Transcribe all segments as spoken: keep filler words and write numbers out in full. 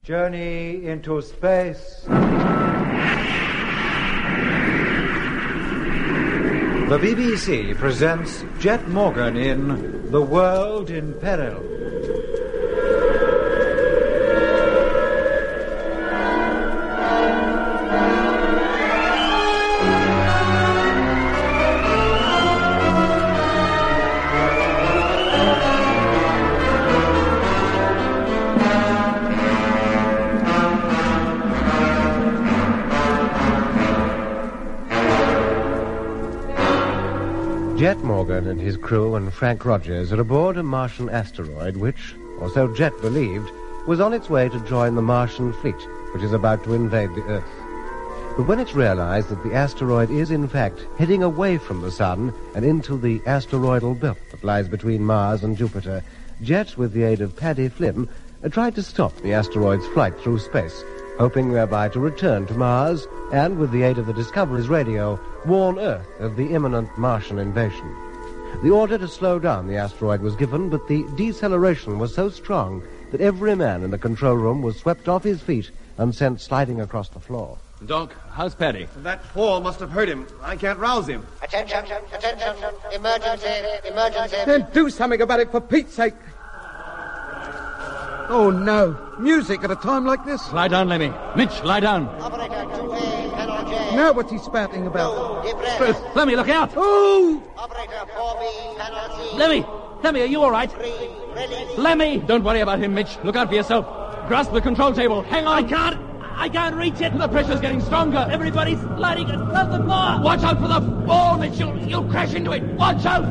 Journey into space. The B B C presents Jet Morgan in The World in Peril. Jet Morgan and his crew and Frank Rogers are aboard a Martian asteroid which, or so Jet believed, was on its way to join the Martian fleet, which is about to invade the Earth. But when it's realized that the asteroid is, in fact, heading away from the Sun and into the asteroidal belt that lies between Mars and Jupiter, Jet, with the aid of Paddy Flynn, tried to stop the asteroid's flight through space, hoping thereby to return to Mars and, with the aid of the Discovery's radio, warn Earth of the imminent Martian invasion. The order to slow down the asteroid was given, but the deceleration was so strong that every man in the control room was swept off his feet and sent sliding across the floor. Doc, how's Paddy? That fall must have hurt him. I can't rouse him. Attention, attention, emergency, emergency. Then do something about it, for Pete's sake. Oh, no. Music at a time like this? Lie down, Lemmy. Mitch, lie down. Operator two A, panel J. Now what's he spouting about? Two, depress. Lemmy, look out! Oh! Operator four B, panel C. Lemmy! Lemmy, are you all right? Three, release. Lemmy! Don't worry about him, Mitch. Look out for yourself. Grasp the control table. Hang on. I can't. I can't reach it. The pressure's getting stronger. Everybody's sliding across the floor. Watch out for the fall, Mitch. You'll, you'll crash into it. Watch out!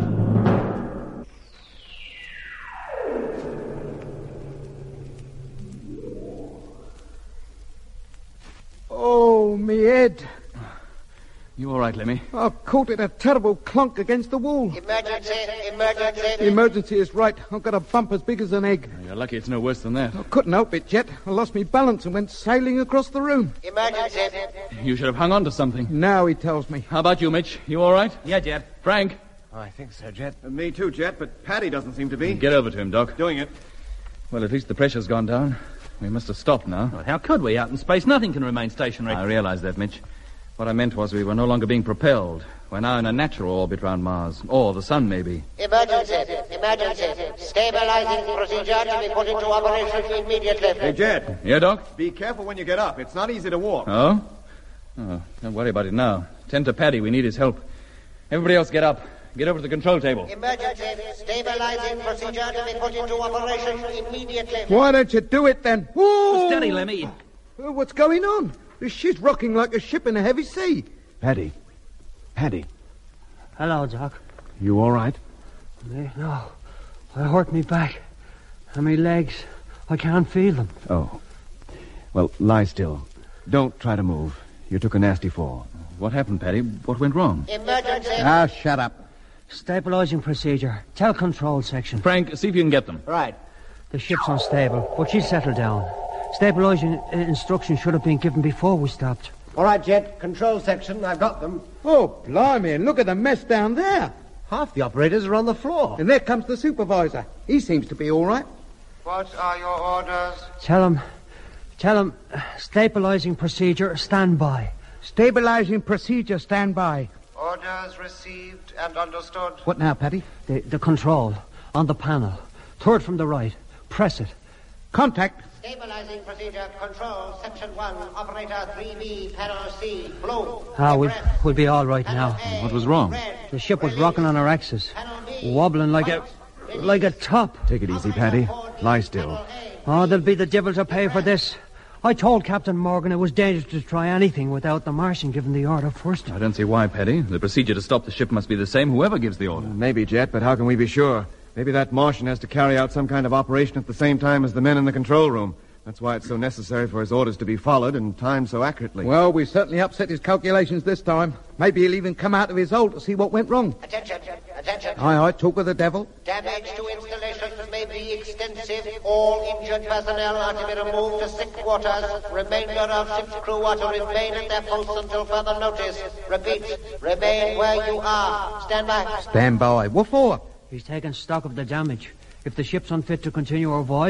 Oh, me head. You all right, Lemmy? I've caught it a terrible clunk against the wall. Emergency, emergency. The emergency is right. I've got a bump as big as an egg. You're lucky it's no worse than that. I couldn't help it, Jet. I lost me balance and went sailing across the room. Emergency. You should have hung on to something. Now he tells me. How about you, Mitch? You all right? Yeah, Jet. Frank? I think so, Jet. And me too, Jet, but Paddy doesn't seem to be. Get over to him, Doc. Doing it. Well, at least the pressure's gone down. We must have stopped now. Well, how could we? Out in space, nothing can remain stationary. I realize that, Mitch. What I meant was we were no longer being propelled. We're now in a natural orbit round Mars. Or the Sun, maybe. Emergency, emergency. Stabilizing procedure to be put into operation immediately. Hey, Jet. Yeah, Doc? Be careful when you get up. It's not easy to walk. Oh? Oh, don't worry about it now. Tend to Paddy. We need his help. Everybody else get up. Get over to the control table. Emergency, stabilizing procedure to be put into operation immediately. Why don't you do it then? Whoa! Steady, Lemmy. Uh, What's going on? This ship's rocking like a ship in a heavy sea. Paddy. Paddy. Hello, Doc. You all right? Me? No. I hurt me back. And my legs. I can't feel them. Oh. Well, lie still. Don't try to move. You took a nasty fall. What happened, Paddy? What went wrong? Emergency. Ah, shut up. Stabilizing procedure. Tell control section. Frank, see if you can get them. Right. The ship's unstable, but she'll settle down. Stabilizing uh, instructions should have been given before we stopped. All right, Jet. Control section. I've got them. Oh, blimey, and look at the mess down there. Half the operators are on the floor. And there comes the supervisor. He seems to be all right. What are your orders? Tell him, tell him, uh, stabilizing procedure, stand by. Stabilizing procedure, stand by. Orders received and understood. What now, Paddy? The, the control, on the panel. Third from the right. Press it. Contact. Stabilizing procedure, control, section one, operator three B, panel C, blue. Ah, we'll, Depress. we'll be all right Panel now. A, What was wrong? red. The ship was Release. rocking on her axis, Panel B, wobbling like a, white. like a top. Take it easy, Paddy. Lie still. Oh, there'll be the devil to pay for this. I told Captain Morgan it was dangerous to try anything without the Martian giving the order first. I don't see why, Paddy. The procedure to stop the ship must be the same, whoever gives the order. Maybe, Jet, but how can we be sure? Maybe that Martian has to carry out some kind of operation at the same time as the men in the control room. That's why it's so necessary for his orders to be followed and timed so accurately. Well, we certainly upset his calculations this time. Maybe he'll even come out of his hole to see what went wrong. Attention, attention. Aye, aye, talk with the devil. Damage to installations may be extensive. All injured personnel are to be removed to sick quarters. Remainder of ship's crew are to remain at their posts until further notice. Repeat, remain where you are. Stand by. Stand by. What for? He's taking stock of the damage. If the ship's unfit to continue our voyage,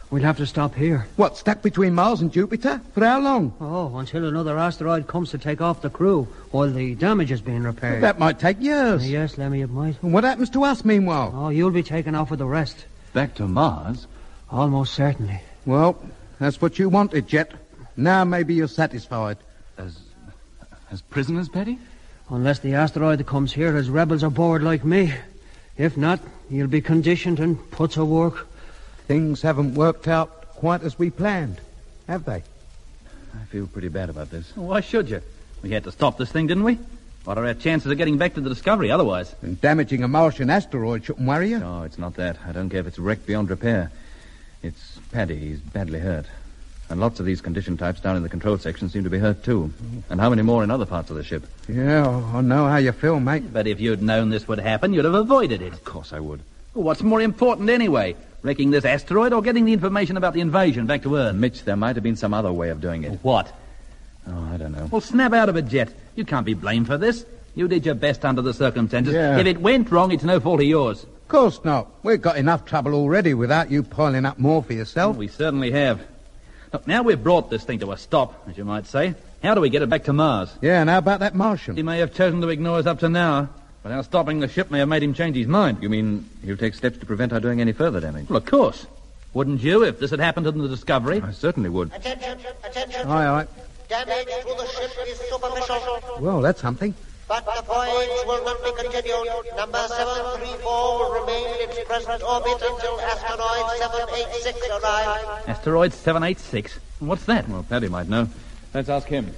We'll have to stop here. What, stuck between Mars and Jupiter? For how long? Oh, until another asteroid comes to take off the crew while the damage is being repaired. That might take years. Uh, yes, Lemmy, it might. And what happens to us meanwhile? Oh, you'll be taken off with the rest. Back to Mars? Almost certainly. Well, that's what you wanted, Jet. Now maybe you're satisfied. As, as prisoners, Paddy? Unless the asteroid that comes here has rebels aboard like me. If not, you'll be conditioned and put to work. Things haven't worked out quite as we planned, have they? I feel pretty bad about this. Why should you? We had to stop this thing, didn't we? What are our chances of getting back to the Discovery otherwise? And damaging a Martian asteroid shouldn't worry you. No, it's not that. I don't care if it's wrecked beyond repair. It's Paddy. He's badly hurt. And lots of these condition types down in the control section seem to be hurt, too. And how many more in other parts of the ship? Yeah, I know how you feel, mate. But if you'd known this would happen, you'd have avoided it. Of course I would. Well, what's more important anyway? Wrecking this asteroid or getting the information about the invasion back to Earth? Mitch, there might have been some other way of doing it. What? Oh, I don't know. Well, snap out of it, Jet. You can't be blamed for this. You did your best under the circumstances. Yeah. If it went wrong, it's no fault of yours. Of course not. We've got enough trouble already without you piling up more for yourself. Well, we certainly have. Look, now we've brought this thing to a stop, as you might say. How do we get it back to Mars? Yeah, and how about that Martian? He may have chosen to ignore us up to now, but our stopping the ship may have made him change his mind. You mean he'll take steps to prevent our doing any further damage? Well, of course. Wouldn't you if this had happened in the Discovery? I certainly would. Attention, attention. Aye, aye. Damage to the ship is superficial, Well, that's something. but the voyage will not be continued. Number seven three four will remain in its present orbit until asteroid seven eight six arrives. Asteroid seven eight six? What's that? Well, Paddy might know. Let's ask him.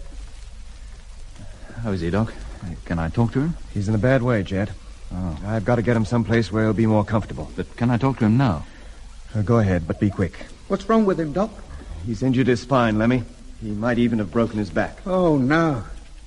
How is he, Doc? Can I talk to him? He's in a bad way, Jet. Oh. I've got to get him someplace where he'll be more comfortable. But can I talk to him now? Uh, go ahead, but be quick. What's wrong with him, Doc? He's injured his spine, Lemmy. He might even have broken his back. Oh, no.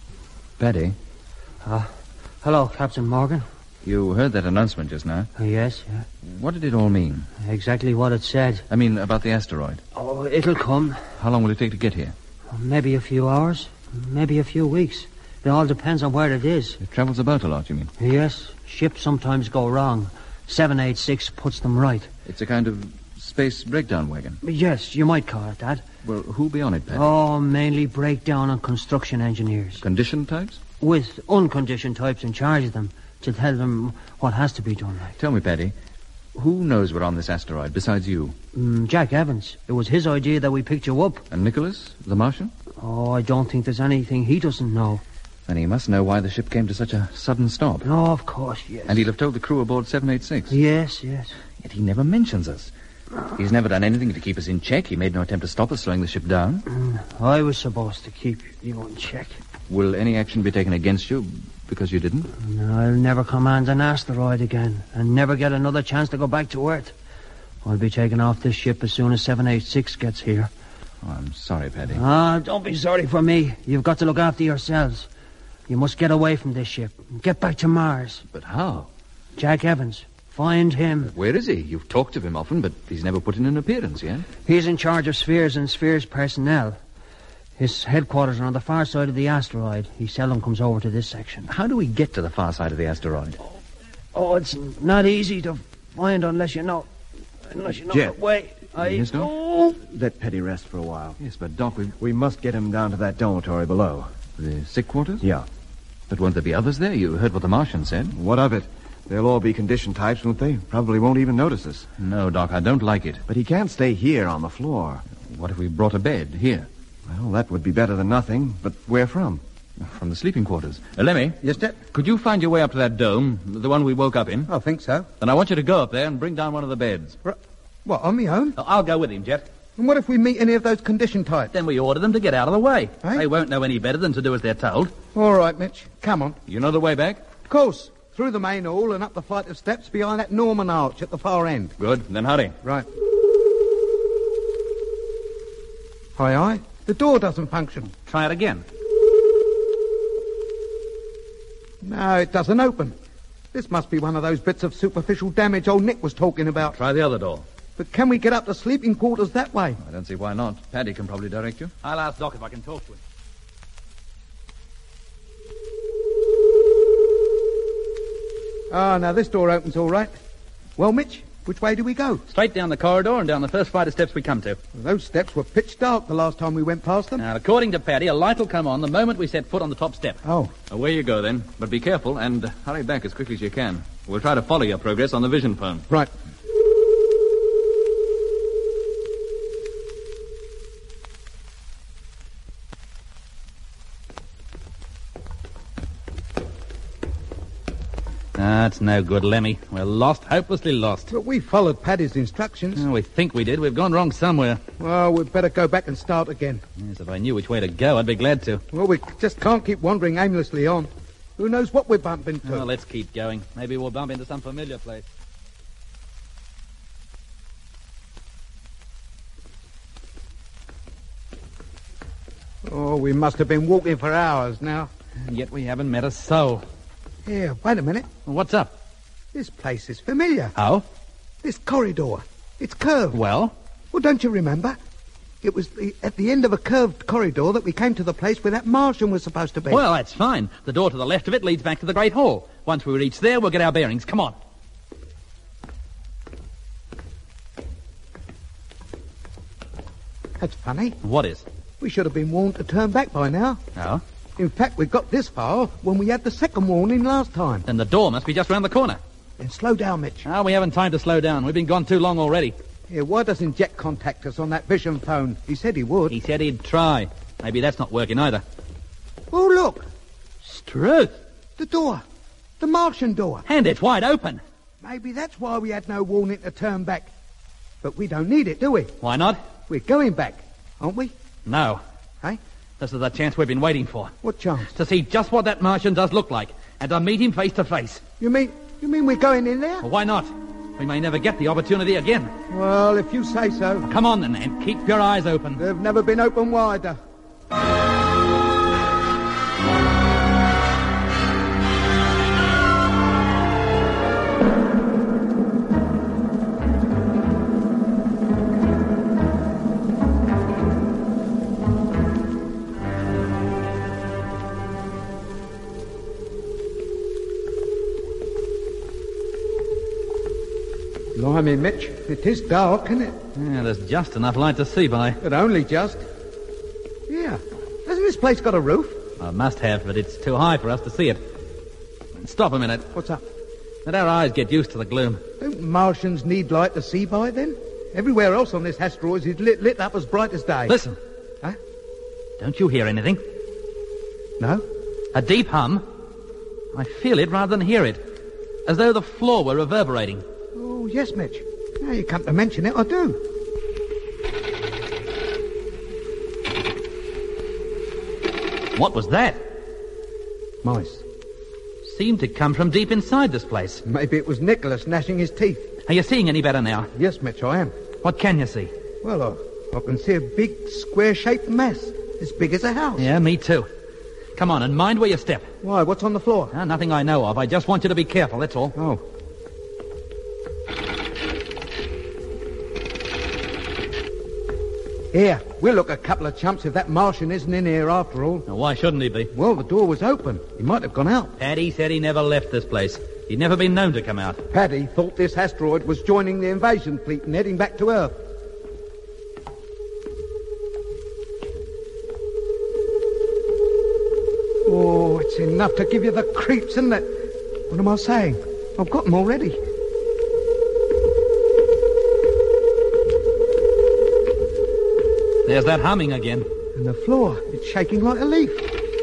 Paddy, Uh, hello, Captain Morgan. you heard that announcement just now. Uh, yes, yeah. What did it all mean? Exactly what it said. I mean, about the asteroid. Oh, it'll come. How long will it take to get here? Maybe a few hours. Maybe a few weeks. It all depends on where it is. It travels about a lot, you mean? Yes, ships sometimes go wrong. seven eight six puts them right. It's a kind of space breakdown wagon. Yes, you might call it that. Well, who'll be on it, Paddy? Oh, mainly breakdown and construction engineers. Condition types? With unconditioned types in charge of them to tell them what has to be done. Like. Tell me, Paddy, who knows we're on this asteroid besides you? Mm, Jack Evans. It was his idea that we picked you up. And Nicholas, the Martian? Oh, I don't think there's anything he doesn't know. And he must know why the ship came to such a sudden stop. No, of course, yes. And he'll have told the crew aboard seven eight six. Yes, yes. Yet he never mentions us. He's never done anything to keep us in check. He made no attempt to stop us slowing the ship down. Mm, I was supposed to keep you in check. Will any action be taken against you because you didn't? No, I'll never command an asteroid again and never get another chance to go back to Earth. I'll be taken off this ship as soon as seven eight six gets here. Oh, I'm sorry, Paddy. Ah, don't be sorry for me. You've got to look after yourselves. You must get away from this ship and get back to Mars. But how? Jack Evans. Find him. Where is he? You've talked of him often, but he's never put in an appearance yet. He's in charge of Spheres and Spheres personnel. His headquarters are on the far side of the asteroid. He seldom comes over to this section. How do we get to the far side of the asteroid? Oh, it's not easy to find unless you know... Unless you know Jet. the way. I... Yes, Doc? Oh. Let Petty rest for a while. Yes, but Doc, we... We must get him down to that dormitory below. The sick quarters? Yeah. But won't there be others there? You heard what the Martian said. What of it? They'll all be condition types, won't they? Probably won't even notice us. No, Doc, I don't like it. But he can't stay here on the floor. What if we brought a bed here? Well, that would be better than nothing. But where from? From the sleeping quarters. Uh, Lemmy? Yes, Jet? Could you find your way up to that dome, the one we woke up in? I think so. Then I want you to go up there and bring down one of the beds. R- what, on me own? Oh, I'll go with him, Jet. And what if we meet any of those condition types? Then we order them to get out of the way. Eh? They won't know any better than to do as they're told. All right, Mitch. Come on. You know the way back? Of course. Through the main hall and up the flight of steps behind that Norman arch at the far end. Good. Then hurry. Right. Aye, aye. The door doesn't function. Try it again. No, it doesn't open. This must be one of those bits of superficial damage old Nick was talking about. Try the other door. But can we get up to sleeping quarters that way? I don't see why not. Paddy can probably direct you. I'll ask Doc if I can talk to him. Ah, now this door opens all right. Well, Mitch, Which way do we go? Straight down the corridor and down the first flight of steps we come to. Well, those steps were pitch dark the last time we went past them. Now, according to Paddy, a light will come on the moment we set foot on the top step. Oh. Away you go, then. But be careful and hurry back as quickly as you can. We'll try to follow your progress on the vision phone. Right. That's no good, Lemmy. We're lost, hopelessly lost. But we followed Paddy's instructions. Oh, we think we did. We've gone wrong somewhere. Well, we'd better go back and start again. Yes, if I knew which way to go, I'd be glad to. Well, we just can't keep wandering aimlessly on. Who knows what we're bumping into? Well, let's keep going. Maybe we'll bump into some familiar place. Oh, we must have been walking for hours now. And yet we haven't met a soul. Here, wait a minute. What's up? This place is familiar. Oh? This corridor. It's curved. Well? Well, don't you remember? It was the, at the end of a curved corridor that we came to the place where that Martian was supposed to be. Well, that's fine. The door to the left of it leads back to the Great Hall. Once we reach there, we'll get our bearings. Come on. That's funny. What is? We should have been warned to turn back by now. Oh? In fact, we got this far when we had the second warning last time. Then the door must be just round the corner. Then slow down, Mitch. Ah, we haven't time to slow down. We've been gone too long already. Here, why doesn't Jet contact us on that vision phone? He said he would. He said he'd try. Maybe that's not working either. Oh, look. Struth. The door. The Martian door. And it's wide open. Maybe that's why we had no warning to turn back. But we don't need it, do we? Why not? We're going back, aren't we? No. Hey? This is the chance we've been waiting for. What chance? To see just what that Martian does look like, and to meet him face to face. You mean, you mean we're going in there? Well, why not? We may never get the opportunity again. Well, if you say so. Come on then, and keep your eyes open. They've never been open wider. Blimey, Mitch, it is dark, isn't it? Yeah, there's just enough light to see by. But only just. Yeah. Hasn't this place got a roof? I must have, but it's too high for us to see it. Stop a minute. What's up? Let our eyes get used to the gloom. Don't Martians need light to see by, then? Everywhere else on this asteroid is lit, lit up as bright as day. Listen. Huh? Don't you hear anything? No? A deep hum. I feel it rather than hear it. As though the floor were reverberating. Oh, yes, Mitch. Now you come to mention it, I do. What was that? Mice. Seemed to come from deep inside this place. Maybe it was Nicholas gnashing his teeth. Are you seeing any better now? Yes, Mitch, I am. What can you see? Well, I, I can see a big, square-shaped mass, as big as a house. Yeah, me too. Come on, and mind where you step. Why, what's on the floor? Ah, nothing I know of. I just want you to be careful, that's all. Oh. Here, we'll look a couple of chumps if that Martian isn't in here after all. Now, why shouldn't he be? Well, the door was open. He might have gone out. Paddy said he never left this place. He'd never been known to come out. Paddy thought this asteroid was joining the invasion fleet and heading back to Earth. Oh, it's enough to give you the creeps, isn't it? What am I saying? I've got them already. There's that humming again. And the floor, it's shaking like a leaf.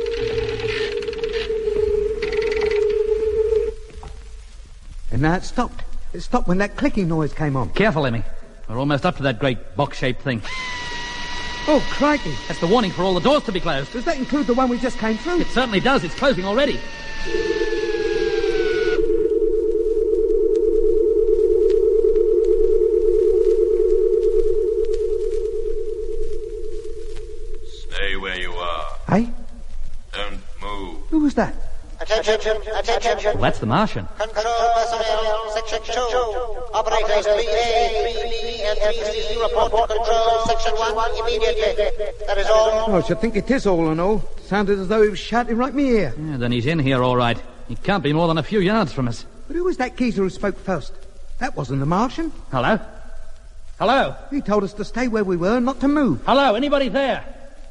And now it stopped. It stopped when that clicking noise came on. Careful, Emmy. We're almost up to that great box-shaped thing. Oh, crikey. That's the warning for all the doors to be closed. Does that include the one we just came through? It certainly does. It's closing already. Stay where you are. Hey? Don't move. Who was that? Attention, attention. Well, that's the Martian. Control personnel, section two. Operators three A, three B, and three C report to control section one immediately. That is all. Oh, I should think it is all in all. Sounded as though he was shouting right in my ear. Yeah, then he's in here all right. He can't be more than a few yards from us. But who was that geezer who spoke first? That wasn't the Martian. Hello? Hello? He told us to stay where we were, not to move. Hello? Anybody there?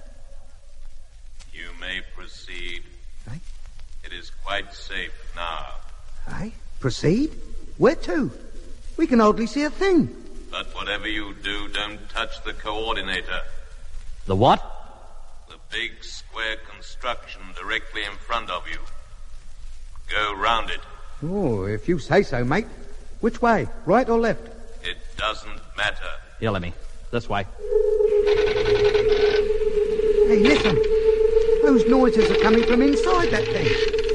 You may proceed. Aye? It is quite safe now. Aye? Proceed? Where to? We can hardly see a thing. But whatever you do, don't touch the coordinator. The what? The big square construction directly in front of you. Go round it. Oh, if you say so, mate. Which way? Right or left? It doesn't matter. Here, let me. This way. Hey, listen. Those noises are coming from inside that thing.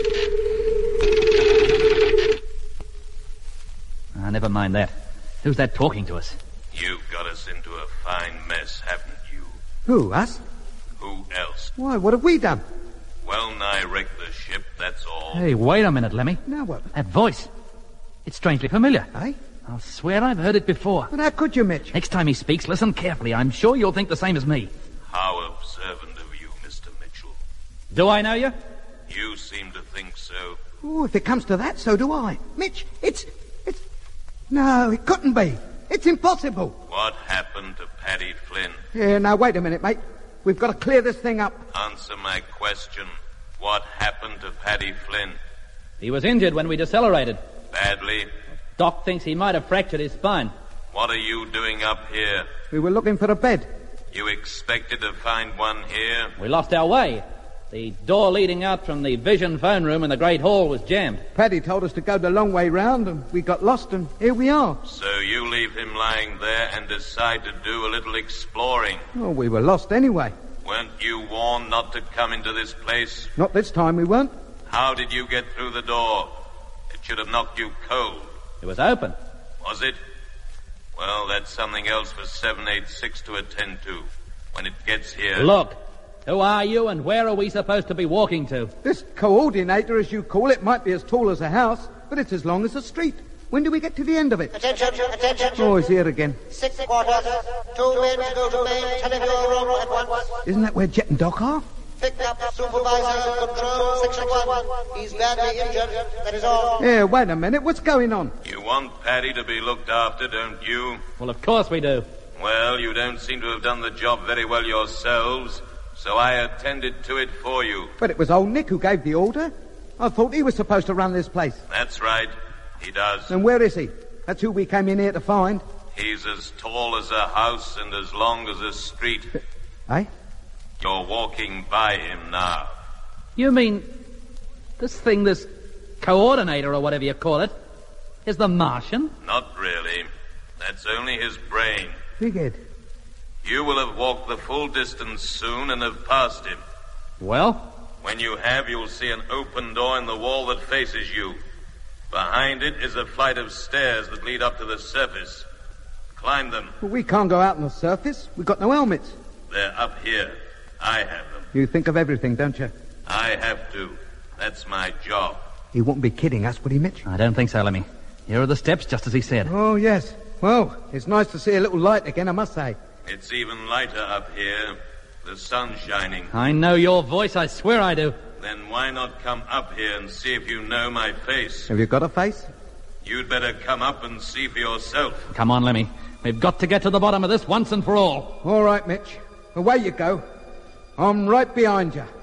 Ah, never mind that. Who's that talking to us? You've got us into a fine mess, haven't you? Who, us? Who else? Why, what have we done? Well nigh wrecked the ship, that's all. Hey, wait a minute, Lemmy. Now what? That voice. It's strangely familiar. Eh? I'll swear I've heard it before. But how could you, Mitch? Next time he speaks, listen carefully. I'm sure you'll think the same as me. How observant of you, Mister Mitchell. Do I know you? You seem to think so. Oh, if it comes to that, so do I. Mitch, it's... it's... No, it couldn't be. It's impossible. What happened to Paddy Flynn? Yeah, now, wait a minute, mate. We've got to clear this thing up. Answer my question. What happened to Paddy Flynn? He was injured when we decelerated. Badly? Doc thinks he might have fractured his spine. What are you doing up here? We were looking for a bed. You expected to find one here? We lost our way. The door leading out from the vision phone room in the Great Hall was jammed. Paddy told us to go the long way round, and we got lost, and here we are. So you leave him lying there and decide to do a little exploring? Oh, we were lost anyway. Weren't you warned not to come into this place? Not this time, we weren't. How did you get through the door? It should have knocked you cold. It was open. Was it? Well, that's something else for seven eight six to attend to when it gets here. Look, who are you and where are we supposed to be walking to? This coordinator, as you call it, might be as tall as a house, but it's as long as a street. When do we get to the end of it? Attention, attention. Oh, he's here again. Six quarters. Two men go to main telephone room at once. Isn't that where Jet and Doc are? Pick up supervisor control section one. He's badly injured, that is all. Yeah, wait a minute. What's going on? You want Paddy to be looked after, don't you? Well, of course we do. Well, you don't seem to have done the job very well yourselves, so I attended to it for you. But it was old Nick who gave the order. I thought he was supposed to run this place. That's right. He does. And where is he? That's who we came in here to find. He's as tall as a house and as long as a street. Eh? You're walking by him now. You mean this thing, this coordinator or whatever you call it, is the Martian? Not really. That's only his brain. Bighead. You will have walked the full distance soon and have passed him. Well? When you have, you'll see an open door in the wall that faces you. Behind it is a flight of stairs that lead up to the surface. Climb them. Well, we can't go out on the surface. We've got no helmets. They're up here. I have them. You think of everything, don't you? I have to. That's my job. He wouldn't be kidding us, would he, Mitch? I don't think so, Lemmy. Here are the steps, just as he said. Oh, yes. Well, it's nice to see a little light again, I must say. It's even lighter up here. The sun's shining. I know your voice, I swear I do. Then why not come up here and see if you know my face? Have you got a face? You'd better come up and see for yourself. Come on, Lemmy. We've got to get to the bottom of this once and for all. All right, Mitch. Away you go. I'm right behind you.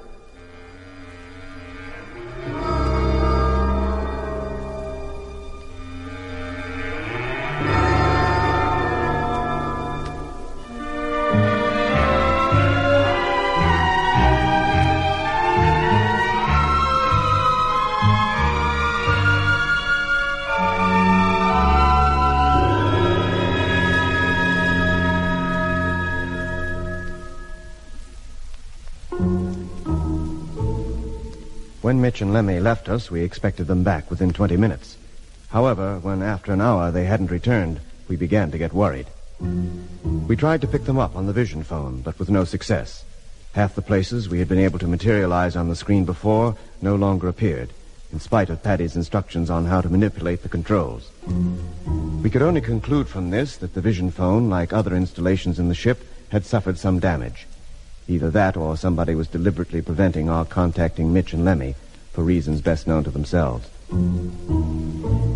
When Mitch and Lemmy left us, we expected them back within twenty minutes. However, when after an hour they hadn't returned, we began to get worried. We tried to pick them up on the vision phone, but with no success. Half the places we had been able to materialize on the screen before no longer appeared, in spite of Paddy's instructions on how to manipulate the controls. We could only conclude from this that the vision phone, like other installations in the ship, had suffered some damage. Either that or somebody was deliberately preventing our contacting Mitch and Lemmy for reasons best known to themselves.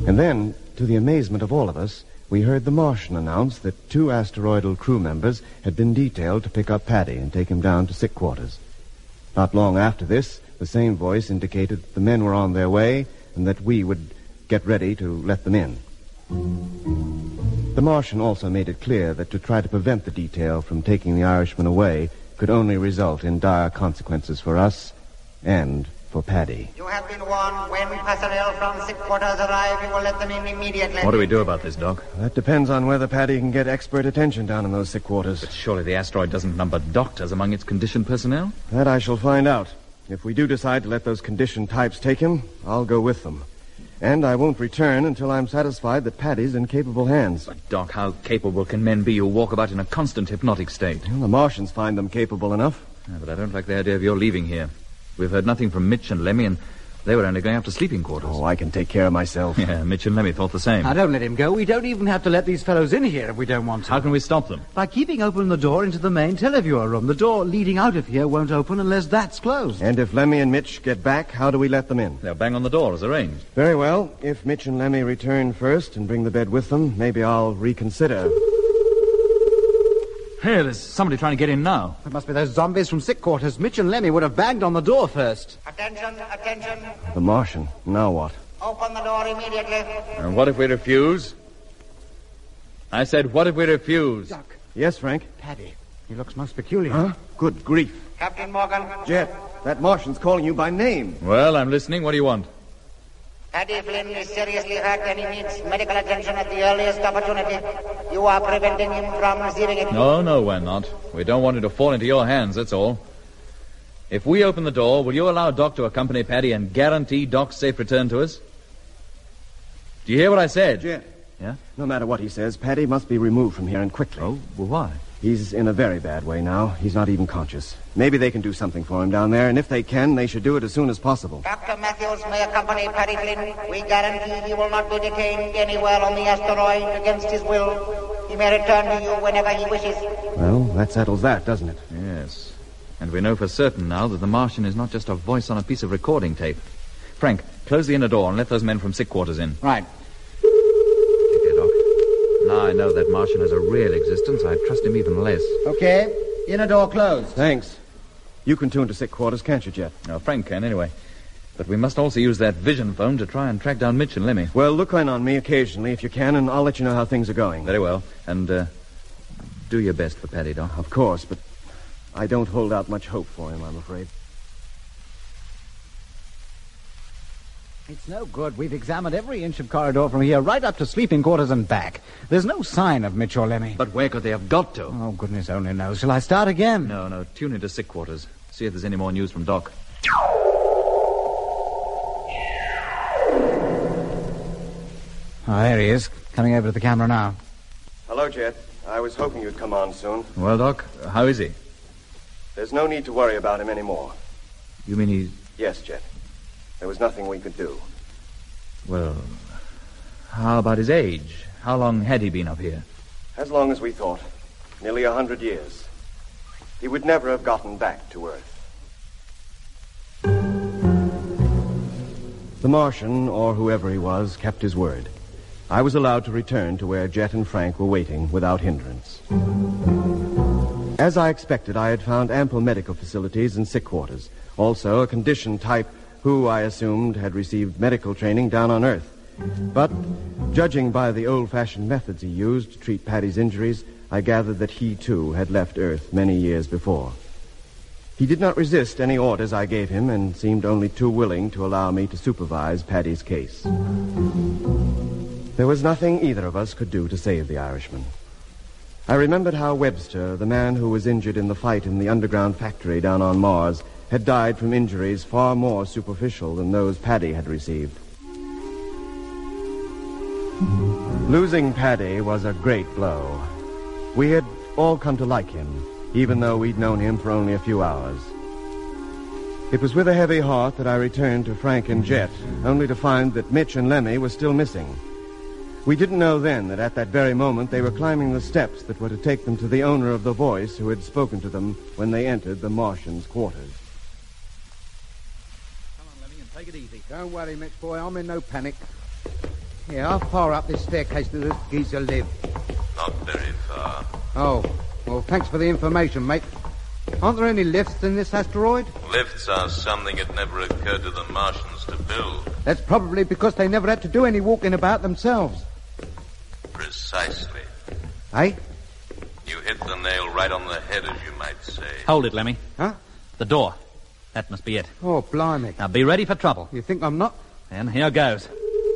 And then, to the amazement of all of us, we heard the Martian announce that two asteroidal crew members had been detailed to pick up Paddy and take him down to sick quarters. Not long after this, the same voice indicated that the men were on their way and that we would get ready to let them in. The Martian also made it clear that to try to prevent the detail from taking the Irishman away could only result in dire consequences for us and for Paddy. You have been warned. When personnel from sick quarters arrive, you will let them in immediately. What do we do about this, Doc? That depends on whether Paddy can get expert attention down in those sick quarters. But surely the asteroid doesn't number doctors among its conditioned personnel? That I shall find out. If we do decide to let those conditioned types take him, I'll go with them. And I won't return until I'm satisfied that Paddy's in capable hands. But, Doc, how capable can men be who walk about in a constant hypnotic state? Well, the Martians find them capable enough. Yeah, but I don't like the idea of your leaving here. We've heard nothing from Mitch and Lemmy, and they were only going after sleeping quarters. Oh, I can take care of myself. Yeah, Mitch and Lemmy thought the same. Now, don't let him go. We don't even have to let these fellows in here if we don't want to. How can we stop them? By keeping open the door into the main televiewer room. The door leading out of here won't open unless that's closed. And if Lemmy and Mitch get back, how do we let them in? They'll bang on the door as arranged. Very well. If Mitch and Lemmy return first and bring the bed with them, maybe I'll reconsider. Hey, there's somebody trying to get in now. It must be those zombies from sick quarters. Mitch and Lemmy would have banged on the door first. Attention, attention. The Martian. Now what? Open the door immediately. And what if we refuse? I said, what if we refuse? Doc. Yes, Frank? Paddy. He looks most peculiar. Huh? Good grief. Captain Morgan. Jet, that Martian's calling you by name. Well, I'm listening. What do you want? Paddy Flynn is seriously hurt and he needs medical attention at the earliest opportunity. You are preventing him from receiving it. No, no, we're not. We don't want it to fall into your hands, that's all. If we open the door, will you allow Doc to accompany Paddy and guarantee Doc's safe return to us? Do you hear what I said? Jet. Yeah? No matter what he says, Paddy must be removed from here and quickly. Oh, well, why? He's in a very bad way now. He's not even conscious. Maybe they can do something for him down there, and if they can, they should do it as soon as possible. Doctor Matthews may accompany Paddy Flynn. We guarantee he will not be detained anywhere on the asteroid against his will. He may return to you whenever he wishes. Well, that settles that, doesn't it? Yes. And we know for certain now that the Martian is not just a voice on a piece of recording tape. Frank, close the inner door and let those men from sick quarters in. Right. Here, Doc. Now I know that Martian has a real existence, I trust him even less. Okay. Inner door closed. Thanks. You can tune to sick quarters, can't you, Jet? No, Frank can, anyway. But we must also use that vision phone to try and track down Mitch and Lemmy. Well, look in on me occasionally if you can, and I'll let you know how things are going. Very well. And, uh, do your best for Paddy, Doc. Of course, but I don't hold out much hope for him, I'm afraid. It's no good. We've examined every inch of corridor from here right up to sleeping quarters and back. There's no sign of Mitch or Lemmy. But where could they have got to? Oh, goodness only knows. Shall I start again? No, no. Tune into sick quarters. See if there's any more news from Doc. Oh, there he is. Coming over to the camera now. Hello, Jet. I was hoping you'd come on soon. Well, Doc, how is he? There's no need to worry about him anymore. You mean he's... Yes, Jet. There was nothing we could do. Well, how about his age? How long had he been up here? As long as we thought. Nearly a hundred years. He would never have gotten back to Earth. The Martian, or whoever he was, kept his word. I was allowed to return to where Jet and Frank were waiting without hindrance. As I expected, I had found ample medical facilities and sick quarters. Also, a conditioned type who, I assumed, had received medical training down on Earth. But, judging by the old-fashioned methods he used to treat Paddy's injuries, I gathered that he, too, had left Earth many years before. He did not resist any orders I gave him and seemed only too willing to allow me to supervise Paddy's case. There was nothing either of us could do to save the Irishman. I remembered how Webster, the man who was injured in the fight in the underground factory down on Mars, had died from injuries far more superficial than those Paddy had received. Losing Paddy was a great blow. We had all come to like him, even though we'd known him for only a few hours. It was with a heavy heart that I returned to Frank and Jet, only to find that Mitch and Lemmy were still missing. We didn't know then that at that very moment they were climbing the steps that were to take them to the owner of the voice who had spoken to them when they entered the Martian's quarters. Come on, Lemmy, and take it easy. Don't worry, Mitch boy. I'm in no panic. Yeah, how far up this staircase does this geezer live? Not very far. Oh, well, thanks for the information, mate. Aren't there any lifts in this asteroid? Lifts are something it never occurred to the Martians to build. That's probably because they never had to do any walking about themselves. Precisely. Eh? You hit the nail right on the head, as you might say. Hold it, Lemmy. Huh? The door. That must be it. Oh, blimey. Now be ready for trouble. You think I'm not? And here goes.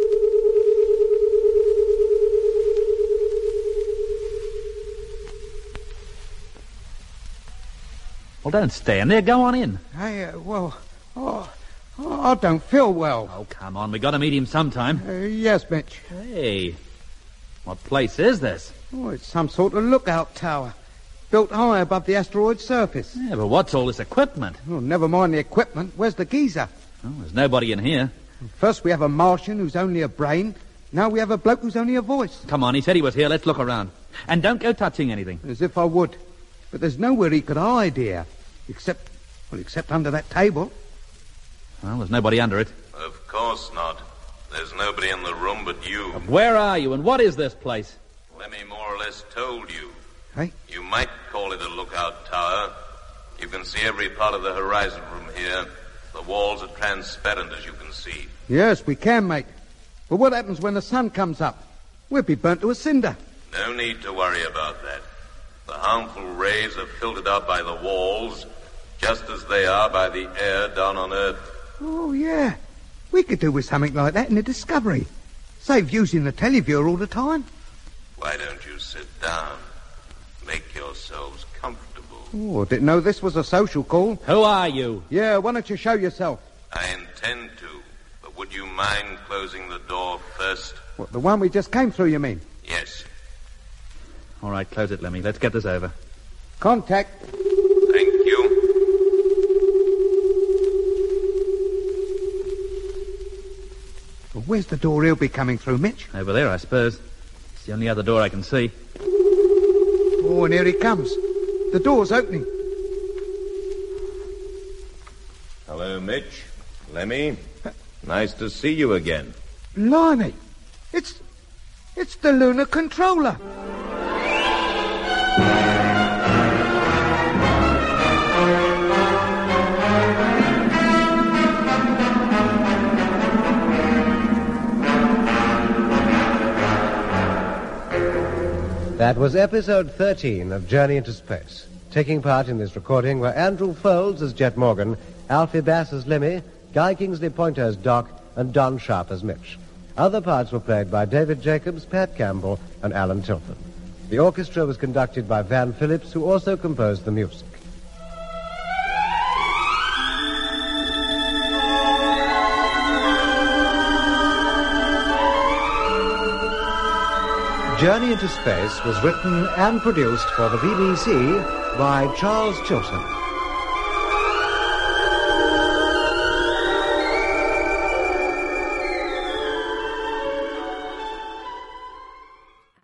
Well, don't stand there. Go on in. Hey, uh, well, oh, oh, I don't feel well. Oh, come on. We got to meet him sometime. Uh, yes, Mitch. Hey, what place is this? Oh, it's some sort of lookout tower, built high above the asteroid's surface. Yeah, but what's all this equipment? Oh, never mind the equipment. Where's the geezer? Oh, there's nobody in here. First we have a Martian who's only a brain. Now we have a bloke who's only a voice. Come on, he said he was here. Let's look around. And don't go touching anything. As if I would. But there's nowhere he could hide here. Except, well, except under that table. Well, there's nobody under it. Of course not. There's nobody in the room but you. Where are you, and what is this place? Lemmy more or less told you. Hey? You might call it a lookout tower. You can see every part of the horizon from here. The walls are transparent, as you can see. Yes, we can, mate. But what happens when the sun comes up? We'll be burnt to a cinder. No need to worry about that. The harmful rays are filtered out by the walls, just as they are by the air down on Earth. Oh, yeah. We could do with something like that in the Discovery. Save using the televiewer all the time. Why don't you sit down? Make yourselves comfortable. Oh, didn't know this was a social call. Who are you? Yeah, why don't you show yourself? I intend to, but would you mind closing the door first? What, the one we just came through, you mean? Yes. All right, close it, Lemmy. Let's get this over. Contact. Thank you. Well, where's the door he'll be coming through, Mitch? Over there, I suppose. It's the only other door I can see. Oh, and here he comes. The door's opening. Hello, Mitch. Lemmy. Nice to see you again. Blimey. It's... it's the lunar controller. That was episode thirteen of Journey into Space. Taking part in this recording were Andrew Folds as Jet Morgan, Alfie Bass as Lemmy, Guy Kingsley Pointer as Doc, and Don Sharp as Mitch. Other parts were played by David Jacobs, Pat Campbell, and Alan Tilton. The orchestra was conducted by Van Phillips, who also composed the music. Journey into Space was written and produced for the B B C by Charles Chilton.